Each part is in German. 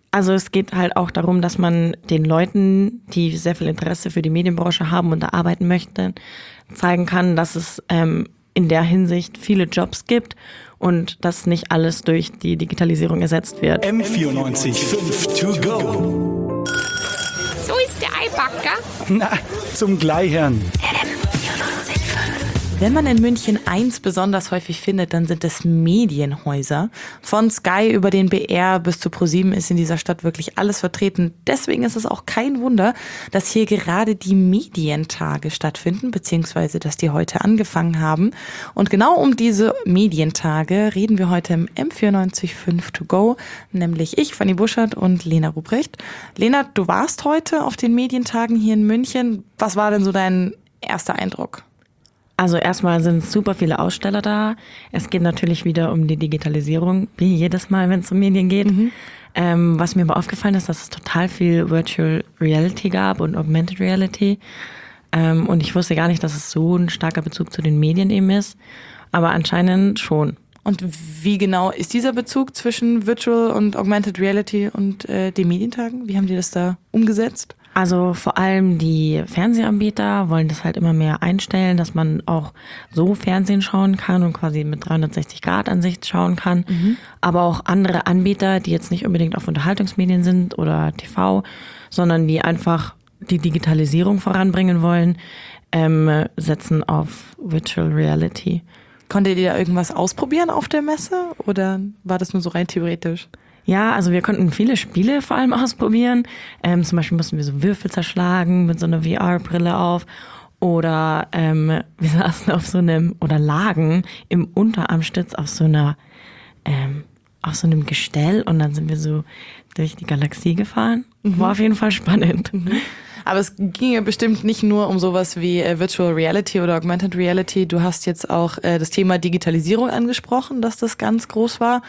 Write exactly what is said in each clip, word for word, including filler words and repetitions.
Also es geht halt auch darum, dass man den Leuten, die sehr viel Interesse für die Medienbranche haben und da arbeiten möchten, zeigen kann, dass es ähm, in der Hinsicht viele Jobs gibt und dass nicht alles durch die Digitalisierung ersetzt wird. M vierundneunzig Komma fünf to go. So ist der Eibacker. Na, zum Gleichern. Wenn man in München eins besonders häufig findet, dann sind es Medienhäuser. Von Sky über den B R bis zu ProSieben ist in dieser Stadt wirklich alles vertreten. Deswegen ist es auch kein Wunder, dass hier gerade die Medientage stattfinden, beziehungsweise dass die heute angefangen haben. Und genau um diese Medientage reden wir heute im M vierundneunzig Komma fünf to go, nämlich ich, Fanny Buschert und Lena Ruprecht. Lena, du warst heute auf den Medientagen hier in München. Was war denn so dein erster Eindruck? Also erstmal sind super viele Aussteller da. Es geht natürlich wieder um die Digitalisierung, wie jedes Mal, wenn es um Medien geht. Mhm. Ähm, was mir aber aufgefallen ist, dass es total viel Virtual Reality gab und Augmented Reality. Ähm, und ich wusste gar nicht, dass es so ein starker Bezug zu den Medien eben ist. Aber anscheinend schon. Und wie genau ist dieser Bezug zwischen Virtual und Augmented Reality und äh, den Medientagen? Wie haben die das da umgesetzt? Also vor allem die Fernsehanbieter wollen das halt immer mehr einstellen, dass man auch so Fernsehen schauen kann und quasi mit dreihundertsechzig Grad Ansicht schauen kann. Mhm. Aber auch andere Anbieter, die jetzt nicht unbedingt auf Unterhaltungsmedien sind oder T V, sondern die einfach die Digitalisierung voranbringen wollen, ähm, setzen auf Virtual Reality. Konntet ihr da irgendwas ausprobieren auf der Messe oder war das nur so rein theoretisch? Ja, also wir konnten viele Spiele vor allem ausprobieren. Ähm, zum Beispiel mussten wir so Würfel zerschlagen mit so einer V R-Brille auf. Oder ähm, wir saßen auf so einem, oder lagen im Unterarmstütz auf so einer, ähm, auf so einem Gestell und dann sind wir so durch die Galaxie gefahren. Mhm. War auf jeden Fall spannend. Mhm. Aber es ging ja bestimmt nicht nur um sowas wie äh, Virtual Reality oder Augmented Reality. Du hast jetzt auch äh, das Thema Digitalisierung angesprochen, dass das ganz groß war.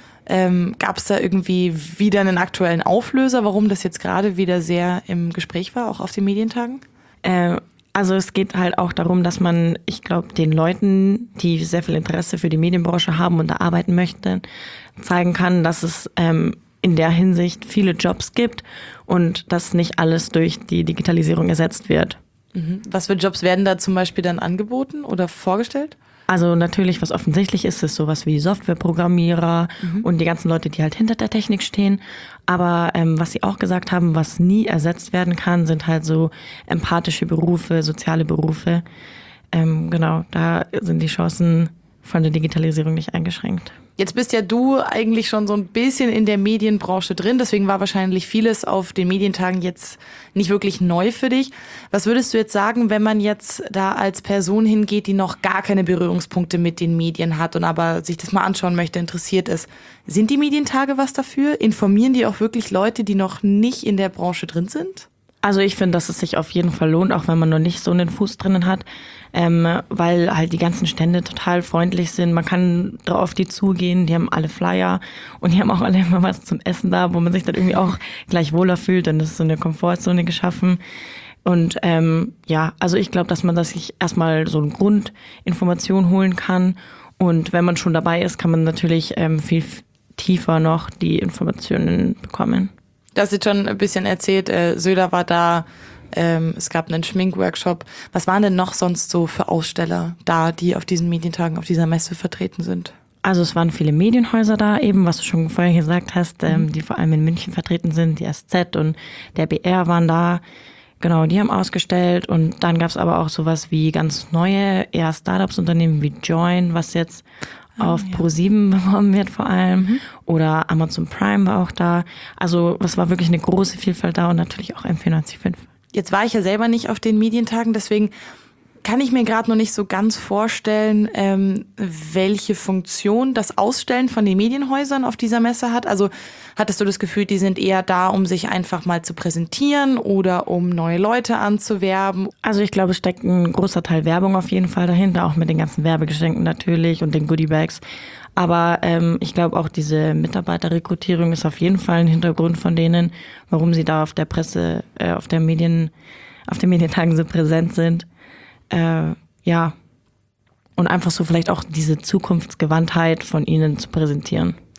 Ähm, gab es da irgendwie wieder einen aktuellen Auflöser, warum das jetzt gerade wieder sehr im Gespräch war, auch auf den Medientagen? Äh, also es geht halt auch darum, dass man, ich glaube, den Leuten, die sehr viel Interesse für die Medienbranche haben und da arbeiten möchten, zeigen kann, dass es ähm, in der Hinsicht viele Jobs gibt und dass nicht alles durch die Digitalisierung ersetzt wird. Mhm. Was für Jobs werden da zum Beispiel dann angeboten oder vorgestellt? Also natürlich, was offensichtlich ist, ist sowas wie Softwareprogrammierer mhm. und die ganzen Leute, die halt hinter der Technik stehen. Aber ähm, was sie auch gesagt haben, was nie ersetzt werden kann, sind halt so empathische Berufe, soziale Berufe. Ähm, genau, da sind die Chancen von der Digitalisierung nicht eingeschränkt. Jetzt bist ja du eigentlich schon so ein bisschen in der Medienbranche drin, deswegen war wahrscheinlich vieles auf den Medientagen jetzt nicht wirklich neu für dich. Was würdest du jetzt sagen, wenn man jetzt da als Person hingeht, die noch gar keine Berührungspunkte mit den Medien hat und aber sich das mal anschauen möchte, interessiert ist? Sind die Medientage was dafür? Informieren die auch wirklich Leute, die noch nicht in der Branche drin sind? Also ich finde, dass es sich auf jeden Fall lohnt, auch wenn man noch nicht so einen Fuß drinnen hat, ähm, weil halt die ganzen Stände total freundlich sind. Man kann auf die zugehen, die haben alle Flyer und die haben auch alle immer was zum Essen da, wo man sich dann irgendwie auch gleich wohler fühlt und es ist so eine Komfortzone geschaffen. Und ähm, ja, also ich glaube, dass man das sich erstmal so eine Grundinformation holen kann und wenn man schon dabei ist, kann man natürlich ähm, viel tiefer noch die Informationen bekommen. Du hast jetzt schon ein bisschen erzählt, äh, Söder war da, ähm, es gab einen Schminkworkshop. Was waren denn noch sonst so für Aussteller da, die auf diesen Medientagen, auf dieser Messe vertreten sind? Also es waren viele Medienhäuser da eben, was du schon vorher gesagt hast, ähm, die vor allem in München vertreten sind. Die S Z und der B R waren da. Genau, die haben ausgestellt und dann gab es aber auch sowas wie ganz neue, eher Startups-Unternehmen wie Join, was jetzt auf oh, ja. ProSieben beworben wird vor allem. Mhm. Oder Amazon Prime war auch da. Also es war wirklich eine große Vielfalt da und natürlich auch M vierundneunzig Komma fünf. Jetzt war ich ja selber nicht auf den Medientagen, deswegen kann ich mir gerade noch nicht so ganz vorstellen, ähm, welche Funktion das Ausstellen von den Medienhäusern auf dieser Messe hat. Also hattest du das Gefühl, die sind eher da, um sich einfach mal zu präsentieren oder um neue Leute anzuwerben? Also ich glaube, es steckt ein großer Teil Werbung auf jeden Fall dahinter, auch mit den ganzen Werbegeschenken natürlich und den Goodiebags. Aber ähm, ich glaube auch diese Mitarbeiterrekrutierung ist auf jeden Fall ein Hintergrund von denen, warum sie da auf der Presse, äh, auf der Medien, auf den Medientagen so präsent sind. Äh, ja, und einfach so vielleicht auch diese Zukunftsgewandtheit von ihnen zu präsentieren.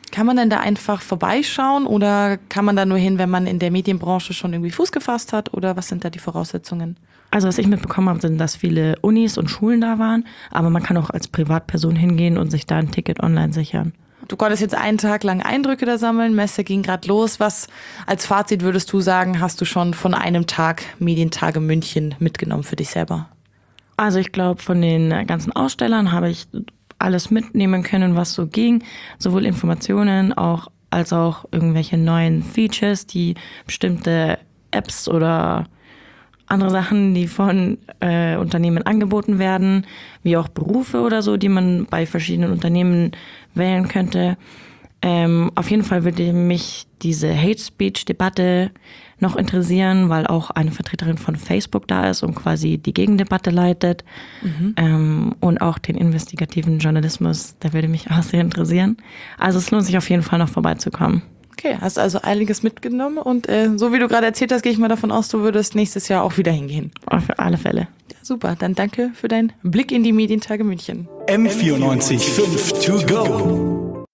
Kann man denn da einfach vorbeischauen oder kann man da nur hin, wenn man in der Medienbranche schon irgendwie Fuß gefasst hat oder was sind da die Voraussetzungen? Also was ich mitbekommen habe, sind, dass viele Unis und Schulen da waren, aber man kann auch als Privatperson hingehen und sich da ein Ticket online sichern. Du konntest jetzt einen Tag lang Eindrücke da sammeln, Messe ging gerade los. Was als Fazit würdest du sagen, hast du schon von einem Tag Medientage München mitgenommen für dich selber? Also ich glaube, von den ganzen Ausstellern habe ich alles mitnehmen können, was so ging. Sowohl Informationen auch, als auch irgendwelche neuen Features, die bestimmte Apps oder andere Sachen, die von äh, Unternehmen angeboten werden, wie auch Berufe oder so, die man bei verschiedenen Unternehmen wählen könnte. Ähm, auf jeden Fall würde mich diese Hate-Speech-Debatte noch interessieren, weil auch eine Vertreterin von Facebook da ist und quasi die Gegendebatte leitet. Mhm. Ähm, und auch den investigativen Journalismus, der würde mich auch sehr interessieren. Also es lohnt sich auf jeden Fall noch vorbeizukommen. Okay, hast also einiges mitgenommen und äh, so wie du gerade erzählt hast, gehe ich mal davon aus, du würdest nächstes Jahr auch wieder hingehen. Auf alle Fälle. Ja, super, dann danke für deinen Blick in die Medientage München. M vierundneunzig Komma fünf to go.